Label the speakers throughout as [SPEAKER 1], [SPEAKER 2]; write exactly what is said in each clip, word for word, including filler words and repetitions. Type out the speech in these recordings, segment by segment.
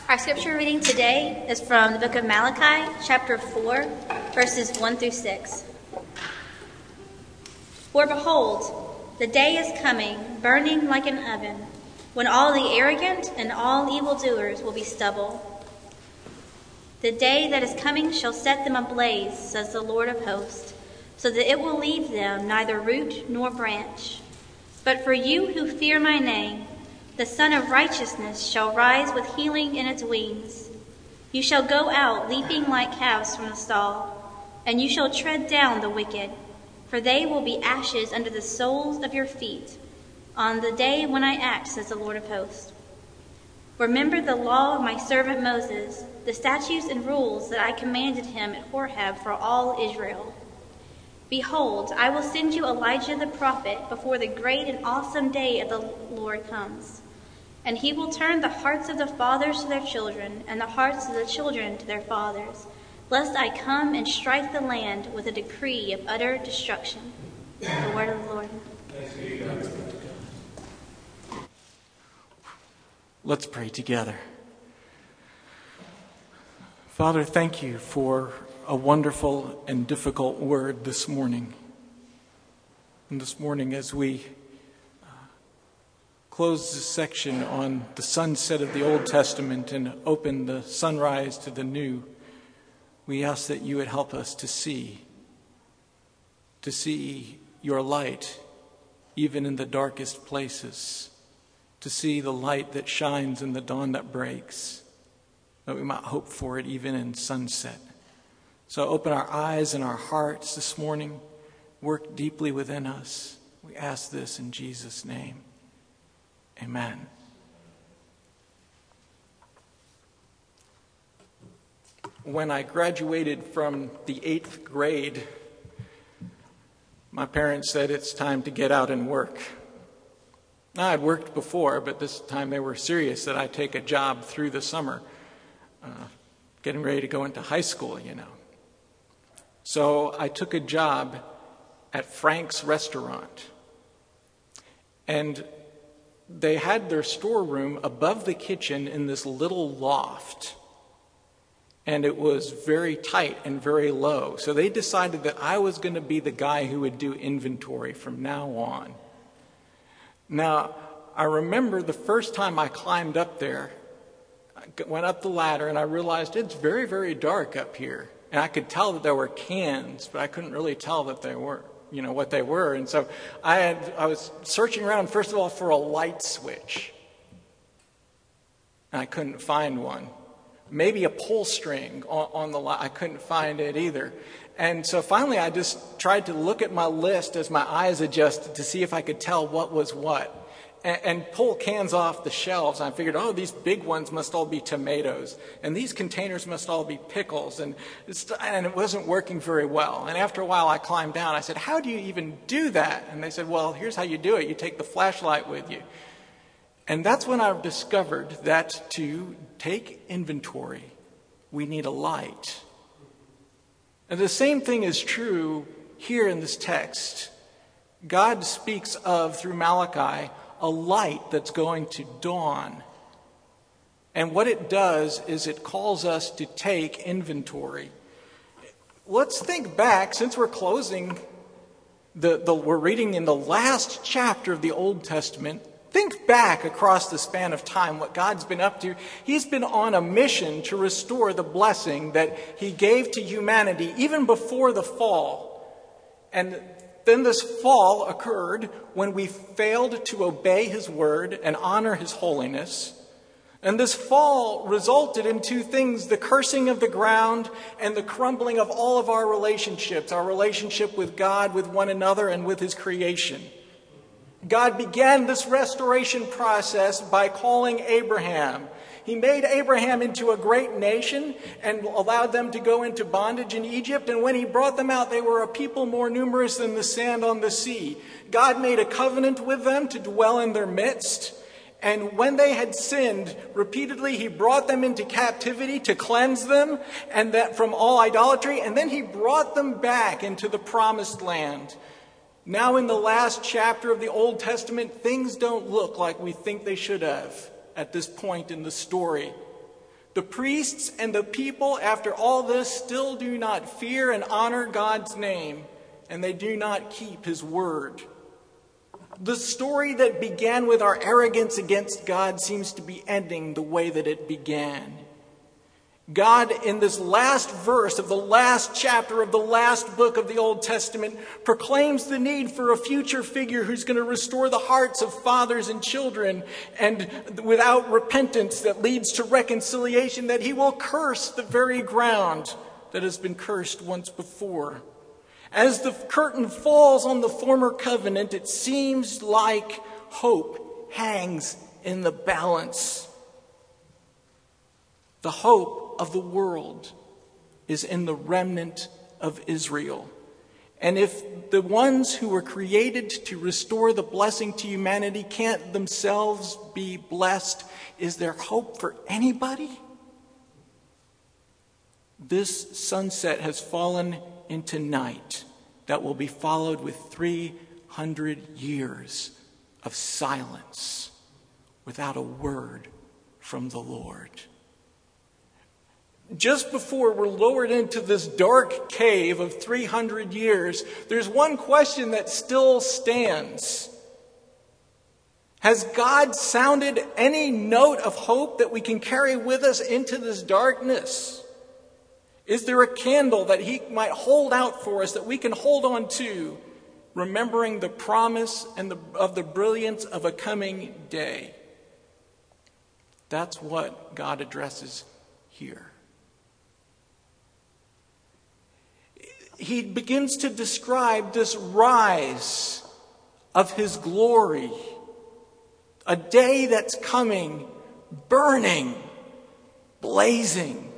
[SPEAKER 1] Our scripture reading today is from the book of Malachi, chapter four, verses one through six. For behold, the day is coming, burning like an oven, when all the arrogant and all evildoers will be stubble. The day that is coming shall set them ablaze, says the Lord of hosts, so that it will leave them neither root nor branch. But for you who fear my name, the Son of Righteousness shall rise with healing in its wings. You shall go out leaping like calves from the stall, and you shall tread down the wicked, for they will be ashes under the soles of your feet on the day when I act, says the Lord of hosts. Remember the law of my servant Moses, the statutes and rules that I commanded him at Horeb for all Israel. Behold, I will send you Elijah the prophet before the great and awesome day of the Lord comes. And he will turn the hearts of the fathers to their children, and the hearts of the children to their fathers, lest I come and strike the land with a decree of utter destruction. The word of the Lord.
[SPEAKER 2] Let's pray together. Father, thank you for a wonderful and difficult word this morning. And this morning, as we close this section on the sunset of the Old Testament and open the sunrise to the new, we ask that you would help us to see, to see your light even in the darkest places, to see the light that shines in the dawn that breaks, that we might hope for it even in sunset. So open our eyes and our hearts this morning, work deeply within us. We ask this in Jesus' name. Amen. When I graduated from the eighth grade, my parents said it's time to get out and work. I had worked before, but this time they were serious that I take a job through the summer, uh, getting ready to go into high school, you know. So I took a job at Frank's Restaurant. And they had their storeroom above the kitchen in this little loft. And it was very tight and very low. So they decided that I was going to be the guy who would do inventory from now on. Now, I remember the first time I climbed up there, I went up the ladder and I realized it's very, very dark up here. And I could tell that there were cans, but I couldn't really tell that they were, you know, what they were. And so I had, I was searching around, first of all, for a light switch. And I couldn't find one. Maybe a pull string on, on the light. I couldn't find it either. And so finally I just tried to look at my list as my eyes adjusted to see if I could tell what was what. And, and pull cans off the shelves. And I figured, oh, these big ones must all be tomatoes. And these containers must all be pickles. And, it's, and it wasn't working very well. And after a while I climbed down. I said, how do you even do that? And they said, well, here's how you do it. You take the flashlight with you. And that's when I discovered that to take inventory, we need a light. And the same thing is true here in this text. God speaks of, through Malachi, a light that's going to dawn. And what it does is it calls us to take inventory. Let's think back, since we're closing, the, the we're reading in the last chapter of the Old Testament. Think back across the span of time what God's been up to. He's been on a mission to restore the blessing that he gave to humanity even before the fall. And then this fall occurred when we failed to obey his word and honor his holiness. And this fall resulted in two things: the cursing of the ground and the crumbling of all of our relationships, our relationship with God, with one another, and with his creation. God began this restoration process by calling Abraham. He made Abraham into a great nation and allowed them to go into bondage in Egypt. And when he brought them out, they were a people more numerous than the sand on the sea. God made a covenant with them to dwell in their midst. And when they had sinned repeatedly, he brought them into captivity to cleanse them and that from all idolatry. And then he brought them back into the promised land. Now in the last chapter of the Old Testament, things don't look like we think they should have at this point in the story. The priests and the people, after all this, still do not fear and honor God's name, and they do not keep his word. The story that began with our arrogance against God seems to be ending the way that it began. God, in this last verse of the last chapter of the last book of the Old Testament, proclaims the need for a future figure who's going to restore the hearts of fathers and children, and without repentance that leads to reconciliation, that he will curse the very ground that has been cursed once before. As the curtain falls on the former covenant, it seems like hope hangs in the balance. The hope of the world is in the remnant of Israel. And if the ones who were created to restore the blessing to humanity can't themselves be blessed, is there hope for anybody? This sunset has fallen into night that will be followed with three hundred years of silence without a word from the Lord. Just before we're lowered into this dark cave of three hundred years, there's one question that still stands. Has God sounded any note of hope that we can carry with us into this darkness? Is there a candle that he might hold out for us that we can hold on to, remembering the promise and the, of the brilliance of a coming day? That's what God addresses here. He begins to describe this rise of his glory, a day that's coming, burning, blazing.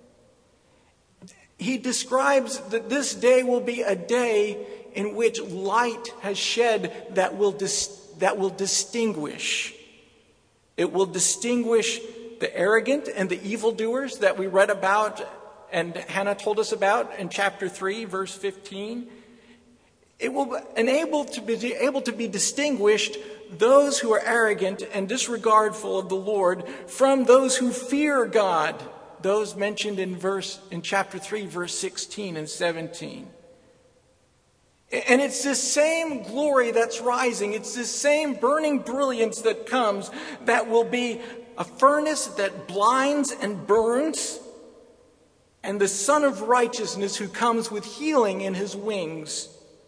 [SPEAKER 2] He describes that this day will be a day in which light has shed that will dis- that will distinguish. It will distinguish the arrogant and the evildoers that we read about and Hannah told us about in chapter three, verse fifteen. It will enable to be able to be distinguished those who are arrogant and disregardful of the Lord from those who fear God, those mentioned in verse in chapter three, verse sixteen and seventeen. And it's this same glory that's rising, it's this same burning brilliance that comes that will be a furnace that blinds and burns, and the Son of Righteousness who comes with healing in his wings.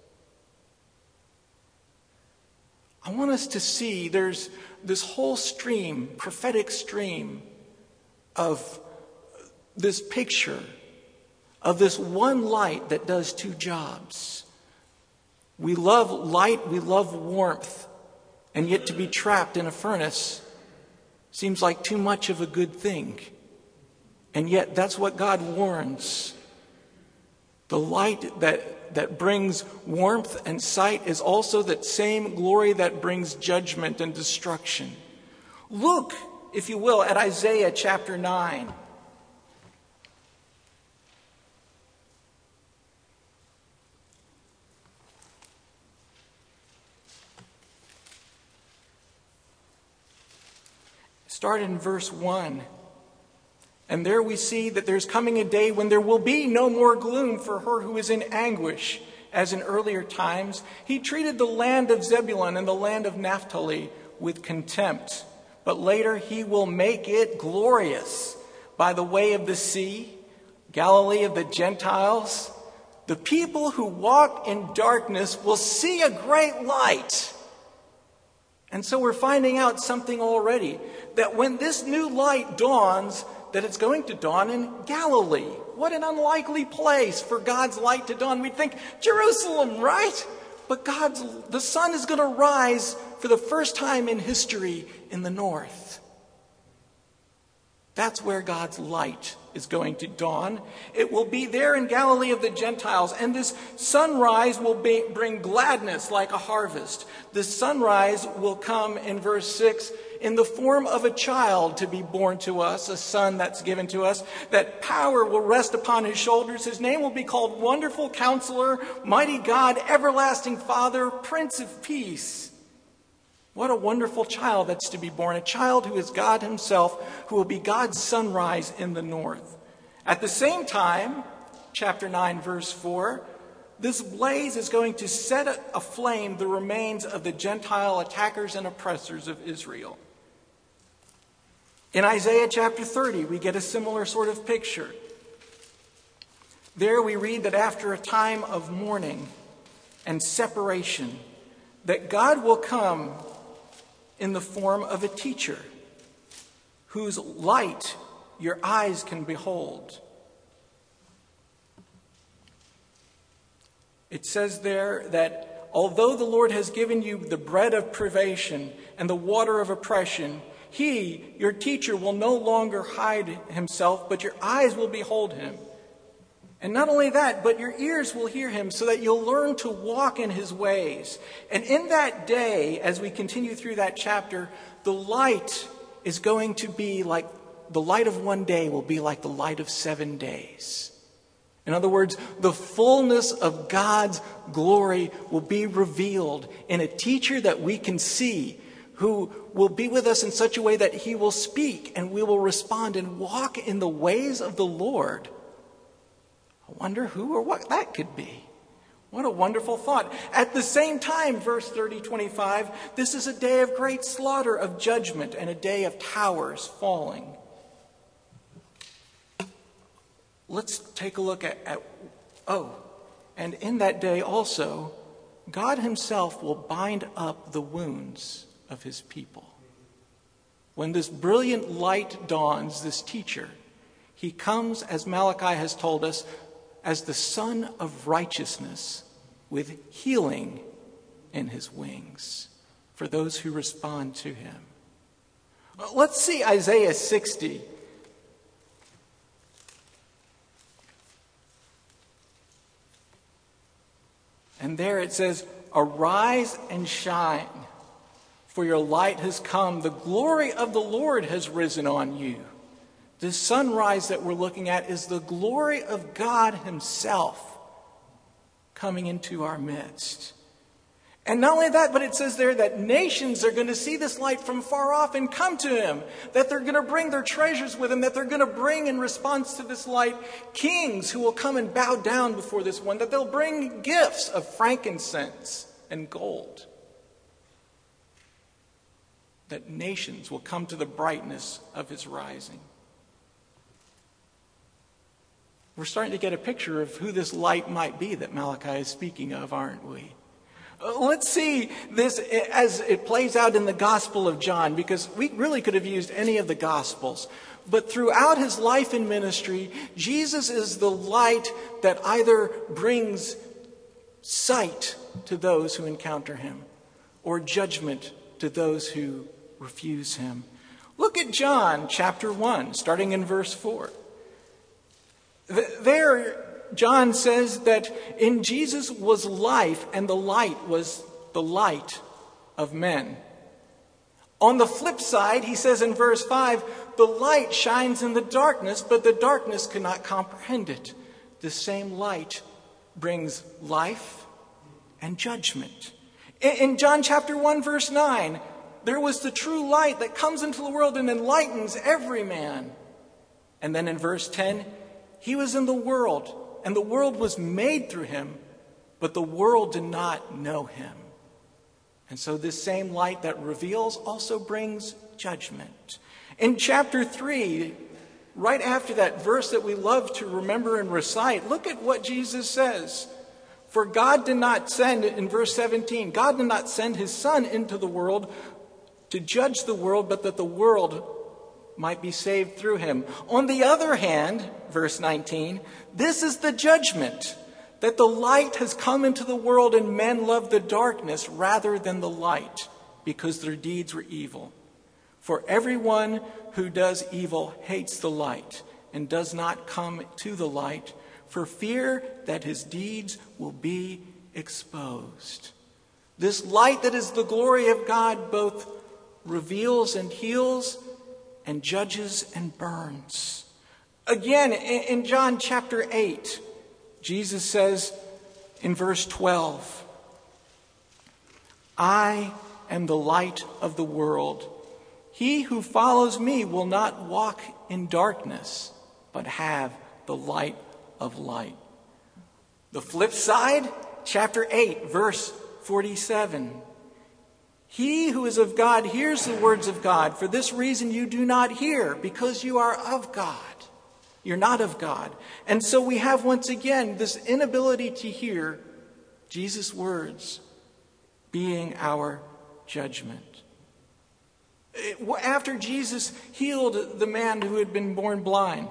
[SPEAKER 2] I want us to see there's this whole stream, prophetic stream, of this picture of this one light that does two jobs. We love light, we love warmth, and yet to be trapped in a furnace seems like too much of a good thing. And yet that's what God warns. The light that, that brings warmth and sight is also that same glory that brings judgment and destruction. Look, if you will, at Isaiah chapter nine. Start in verse one. And there we see that there's coming a day when there will be no more gloom for her who is in anguish, as in earlier times. He treated the land of Zebulun and the land of Naphtali with contempt. But later he will make it glorious by the way of the sea, Galilee of the Gentiles. The people who walk in darkness will see a great light. And so we're finding out something already, that when this new light dawns, that it's going to dawn in Galilee. What an unlikely place for God's light to dawn. We'd think, Jerusalem, right? But God's, the sun is going to rise for the first time in history in the north. That's where God's light is going to dawn. It will be there in Galilee of the Gentiles. And this sunrise will be, bring gladness like a harvest. This sunrise will come in verse six in the form of a child to be born to us, a son that's given to us, that power will rest upon his shoulders. His name will be called Wonderful Counselor, Mighty God, Everlasting Father, Prince of Peace. What a wonderful child that's to be born, a child who is God himself, who will be God's sunrise in the north. At the same time, chapter nine, verse four, this blaze is going to set aflame the remains of the Gentile attackers and oppressors of Israel. In Isaiah chapter thirty, we get a similar sort of picture. There we read that after a time of mourning and separation, that God will come in the form of a teacher whose light your eyes can behold. It says there that although the Lord has given you the bread of privation and the water of oppression, he, your teacher, will no longer hide himself, but your eyes will behold him. And not only that, but your ears will hear him, so that you'll learn to walk in his ways. And in that day, as we continue through that chapter, the light is going to be like, the light of one day will be like the light of seven days. In other words, the fullness of God's glory will be revealed in a teacher that we can see, who will be with us in such a way that he will speak and we will respond and walk in the ways of the Lord. I wonder who or what that could be. What a wonderful thought. At the same time, verse thirty, twenty-five, this is a day of great slaughter, of judgment, and a day of towers falling. Let's take a look at, at, oh, and in that day also, God himself will bind up the wounds of his people. When this brilliant light dawns, this teacher, he comes, as Malachi has told us, as the Son of Righteousness with healing in his wings for those who respond to him. Let's see Isaiah sixty. And there it says, "Arise and shine, for your light has come. The glory of the Lord has risen on you." This sunrise that we're looking at is the glory of God himself coming into our midst. And not only that, but it says there that nations are going to see this light from far off and come to him, that they're going to bring their treasures with them, that they're going to bring in response to this light kings who will come and bow down before this one, that they'll bring gifts of frankincense and gold. That nations will come to the brightness of his rising. We're starting to get a picture of who this light might be that Malachi is speaking of, aren't we? Let's see this as it plays out in the Gospel of John, because we really could have used any of the Gospels. But throughout his life and ministry, Jesus is the light that either brings sight to those who encounter him or judgment to those who refuse him. Look at John chapter one, starting in verse four. There, John says that in Jesus was life, and the light was the light of men. On the flip side, he says in verse five, the light shines in the darkness, but the darkness cannot comprehend it. The same light brings life and judgment. In John chapter one, verse nine, there was the true light that comes into the world and enlightens every man. And then in verse ten, he was in the world, and the world was made through him, but the world did not know him. And so this same light that reveals also brings judgment. In chapter three, right after that verse that we love to remember and recite, look at what Jesus says. For God did not send, in verse seventeen, God did not send his Son into the world to judge the world, but that the world might be saved through him. On the other hand, verse nineteen, this is the judgment, that the light has come into the world and men love the darkness rather than the light, because their deeds were evil. For everyone who does evil hates the light and does not come to the light, for fear that his deeds will be exposed. This light that is the glory of God both reveals and heals and judges and burns. Again, in John chapter eight, Jesus says in verse twelve, I am the light of the world. He who follows me will not walk in darkness, but have the light of light. The flip side, chapter eight, verse forty-seven. He who is of God hears the words of God. For this reason you do not hear, because you are of God. You're not of God. And so we have once again this inability to hear Jesus' words being our judgment. After Jesus healed the man who had been born blind,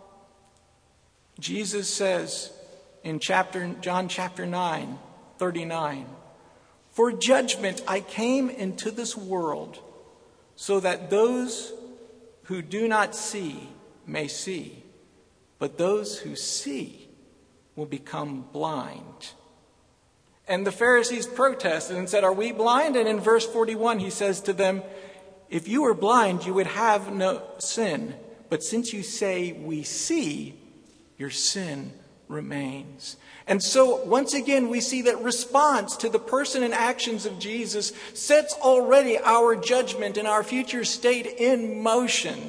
[SPEAKER 2] Jesus says in chapter John chapter nine, thirty-nine, "For judgment I came into this world, so that those who do not see may see, but those who see will become blind." And the Pharisees protested and said, "Are we blind?" And in verse forty-one he says to them, "If you were blind, you would have no sin. But since you say we see, your sin remains." And so once again we see that response to the person and actions of Jesus sets already our judgment and our future state in motion.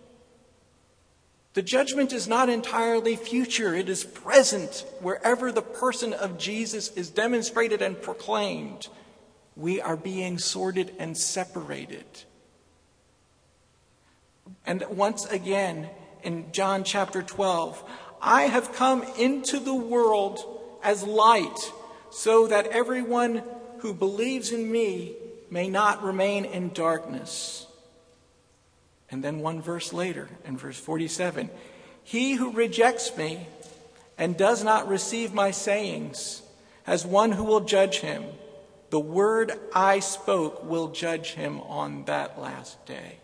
[SPEAKER 2] The judgment is not entirely future, it is present. Wherever the person of Jesus is demonstrated and proclaimed, we are being sorted and separated. And once again, in John chapter twelve, "I have come into the world as light, so that everyone who believes in me may not remain in darkness." And then one verse later, in verse forty-seven, "He who rejects me and does not receive my sayings has one who will judge him. The word I spoke will judge him on that last day."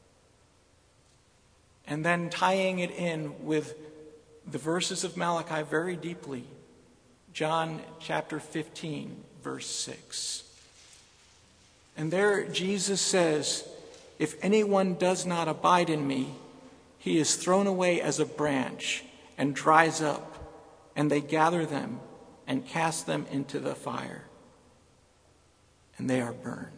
[SPEAKER 2] And then tying it in with the verses of Malachi very deeply, John chapter fifteen, verse six. And there Jesus says, "If anyone does not abide in me, he is thrown away as a branch and dries up, and they gather them and cast them into the fire, and they are burned."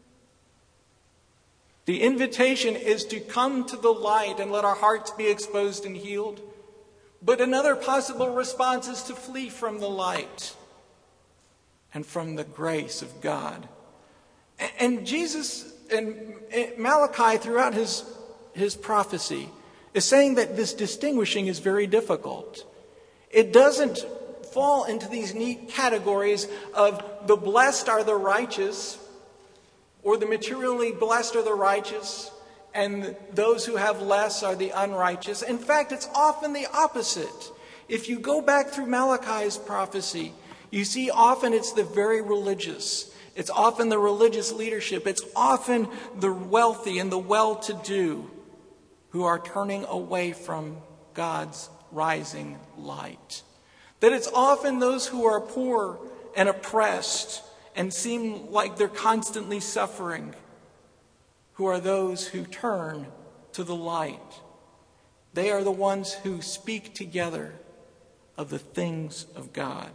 [SPEAKER 2] The invitation is to come to the light and let our hearts be exposed and healed. But another possible response is to flee from the light and from the grace of God. And Jesus and Malachi throughout his, his prophecy is saying that this distinguishing is very difficult. It doesn't fall into these neat categories of the blessed are the righteous, or the materially blessed are the righteous, and those who have less are the unrighteous. In fact, it's often the opposite. If you go back through Malachi's prophecy, you see often it's the very religious. It's often the religious leadership. It's often the wealthy and the well-to-do who are turning away from God's rising light. That it's often those who are poor and oppressed and seem like they're constantly suffering who are those who turn to the light. They are the ones who speak together of the things of God.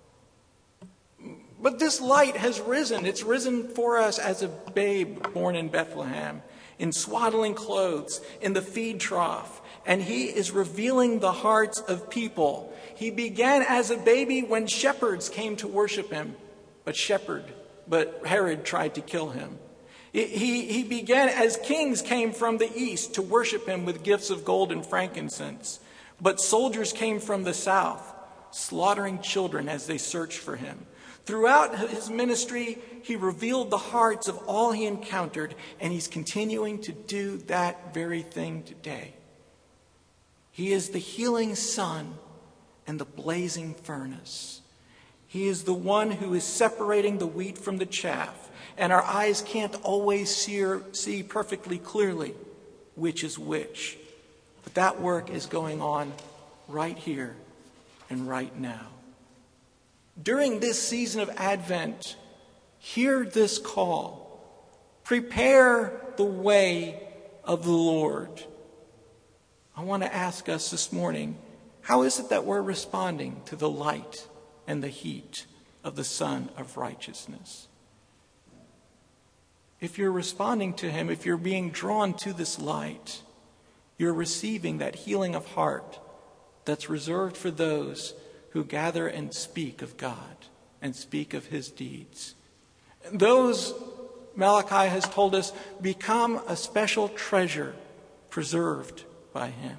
[SPEAKER 2] But this light has risen. It's risen for us as a babe born in Bethlehem, in swaddling clothes, in the feed trough. And he is revealing the hearts of people. He began as a baby when shepherds came to worship him. But shepherd, but Herod tried to kill him. He, he began as kings came from the east to worship him with gifts of gold and frankincense. But soldiers came from the south, slaughtering children as they searched for him. Throughout his ministry, he revealed the hearts of all he encountered, and he's continuing to do that very thing today. He is the healing sun and the blazing furnace. He is the one who is separating the wheat from the chaff, and our eyes can't always see, see perfectly clearly which is which. But that work is going on right here and right now. During this season of Advent, hear this call. Prepare the way of the Lord. I want to ask us this morning, how is it that we're responding to the light and the heat of the Sun of Righteousness? if you're responding to him, if you're being drawn to this light, you're receiving that healing of heart that's reserved for those who gather and speak of God and speak of his deeds. Those, Malachi has told us, become a special treasure preserved by him.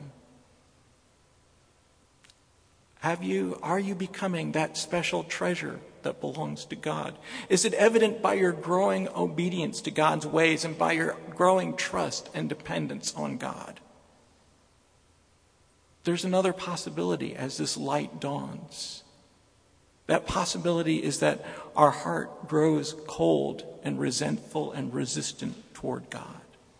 [SPEAKER 2] Have you, are you becoming that special treasure that belongs to God? Is it evident by your growing obedience to God's ways and by your growing trust and dependence on God? There's another possibility as this light dawns. That possibility is that our heart grows cold and resentful and resistant toward God.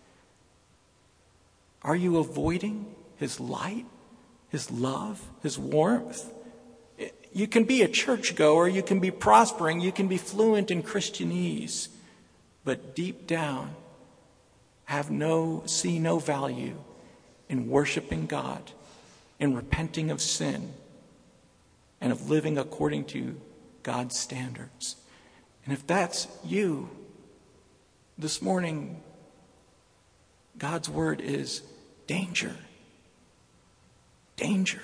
[SPEAKER 2] Are you avoiding his light, his love, his warmth? You can be a churchgoer, you can be prospering, you can be fluent in Christianese, but deep down have no, see no value in worshiping God, in repenting of sin, and of living according to God's standards. And if that's you, this morning, God's word is danger. Danger.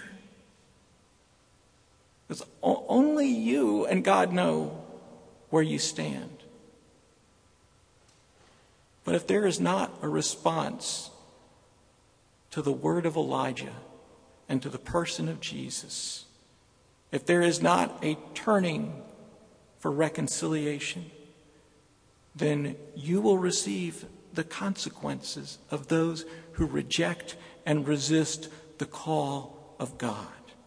[SPEAKER 2] Because only you and God know where you stand. But if there is not a response to the word of Elijah and to the person of Jesus, if there is not a turning for reconciliation, then you will receive the consequences of those who reject and resist the call of God.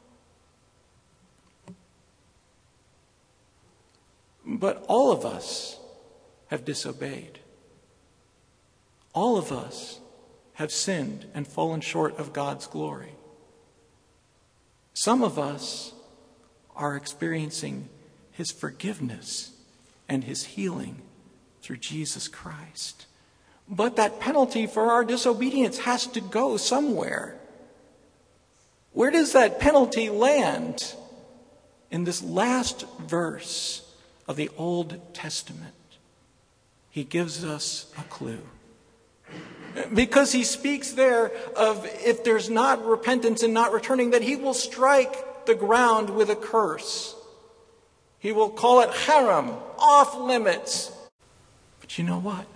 [SPEAKER 2] But all of us have disobeyed. All of us have sinned and fallen short of God's glory. Some of us are experiencing his forgiveness and his healing through Jesus Christ. But that penalty for our disobedience has to go somewhere. Where does that penalty land? In this last verse of the Old Testament, he gives us a clue. Because he speaks there of if there's not repentance and not returning, that he will strike the ground with a curse. He will call it haram, off limits. But you know what?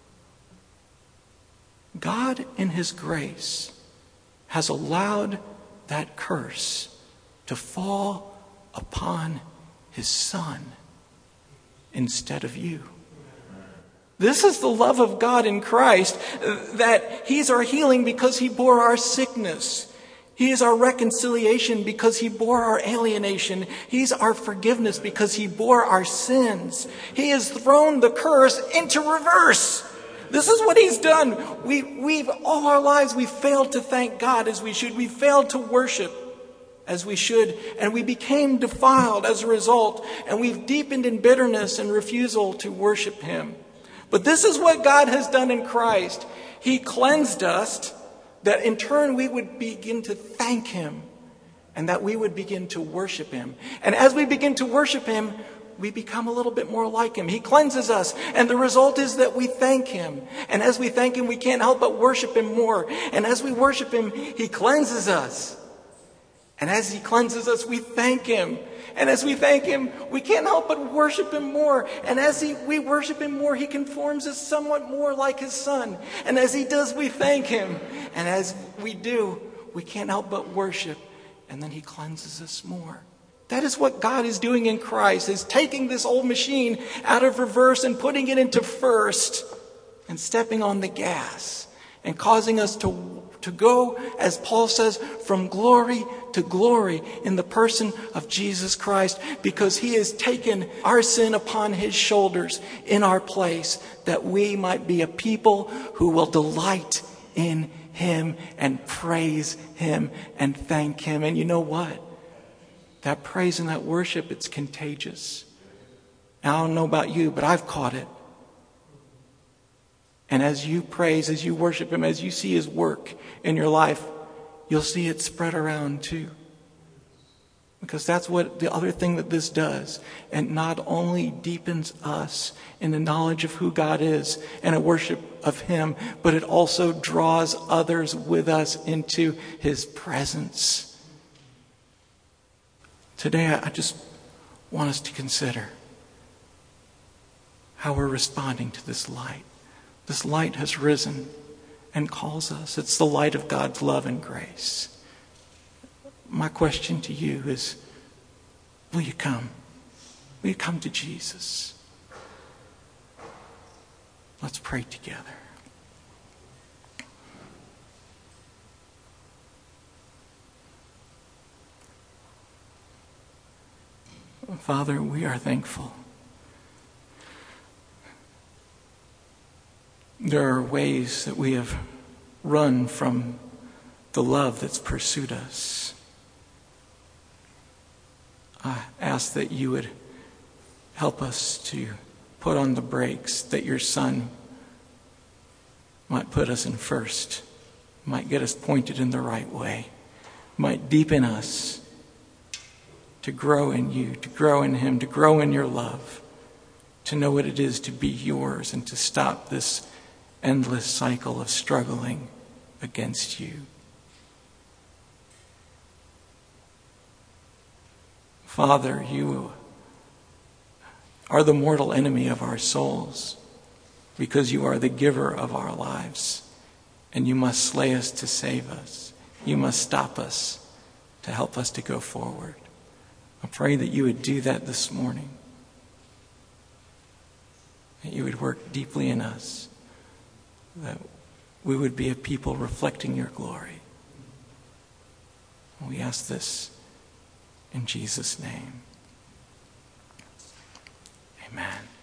[SPEAKER 2] God in his grace has allowed that curse to fall upon his son instead of you. This is the love of God in Christ, that he's our healing because he bore our sickness. He is our reconciliation because he bore our alienation. He's our forgiveness because he bore our sins. He has thrown the curse into reverse. This is what he's done. We, we've all our lives we failed to thank God as we should. We failed to worship as we should. And we became defiled as a result. And we've deepened in bitterness and refusal to worship him. But this is what God has done in Christ. He cleansed us, that in turn we would begin to thank him and that we would begin to worship him. And as we begin to worship him, we become a little bit more like him. He cleanses us, and the result is that we thank him. And as we thank him, we can't help but worship him more. And as we worship him, he cleanses us. And as he cleanses us, we thank him. And as we thank him, we can't help but worship him more. And as he, we worship him more, he conforms us somewhat more like his son. And as he does, we thank him. And as we do, we can't help but worship. And then he cleanses us more. That is what God is doing in Christ, is taking this old machine out of reverse and putting it into first and stepping on the gas and causing us to, to go, as Paul says, from glory to glory in the person of Jesus Christ, because he has taken our sin upon his shoulders in our place, that we might be a people who will delight in him and praise him and thank him. And you know what? That praise and that worship, it's contagious. Now, I don't know about you, but I've caught it. And as you praise, as you worship him, as you see his work in your life, you'll see it spread around too. Because that's what the other thing that this does. It not only deepens us in the knowledge of who God is and a worship of him, but it also draws others with us into his presence. Today, I just want us to consider how we're responding to this light. This light has risen and calls us. It's the light of God's love and grace. My question to you is, will you come? Will you come to Jesus? Let's pray together. Father, we are thankful. There are ways that we have run from the love that's pursued us. I ask that you would help us to put on the brakes, that your Son might put us in first, might get us pointed in the right way, might deepen us to grow in you, to grow in him, to grow in your love, to know what it is to be yours and to stop this endless cycle of struggling against you. Father, you are the mortal enemy of our souls because you are the giver of our lives, and you must slay us to save us. You must stop us to help us to go forward. I pray that you would do that this morning, that you would work deeply in us, that we would be a people reflecting your glory. And we ask this in Jesus' name. Amen.